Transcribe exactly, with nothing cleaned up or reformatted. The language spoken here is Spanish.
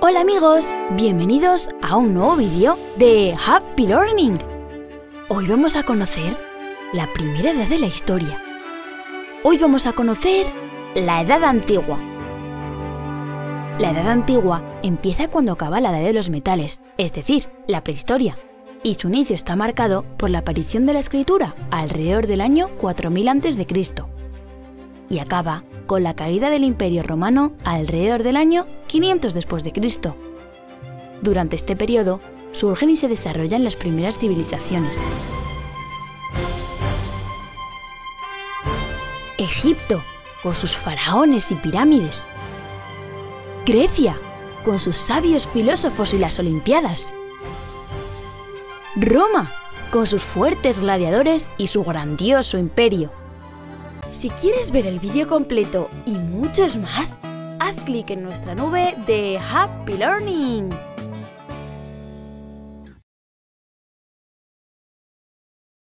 Hola amigos, bienvenidos a un nuevo vídeo de Happy Learning. Hoy vamos a conocer la primera edad de la historia. Hoy vamos a conocer la Edad Antigua. La Edad Antigua empieza cuando acaba la Edad de los Metales, es decir, la prehistoria, y su inicio está marcado por la aparición de la escritura alrededor del año cuatro mil antes de Cristo y acaba con la caída del Imperio Romano alrededor del año quinientos después de Cristo. Durante este periodo surgen y se desarrollan las primeras civilizaciones. Egipto, con sus faraones y pirámides. Grecia, con sus sabios filósofos y las Olimpiadas. Roma, con sus fuertes gladiadores y su grandioso imperio. Si quieres ver el vídeo completo y muchos más, haz clic en nuestra nube de Happy Learning.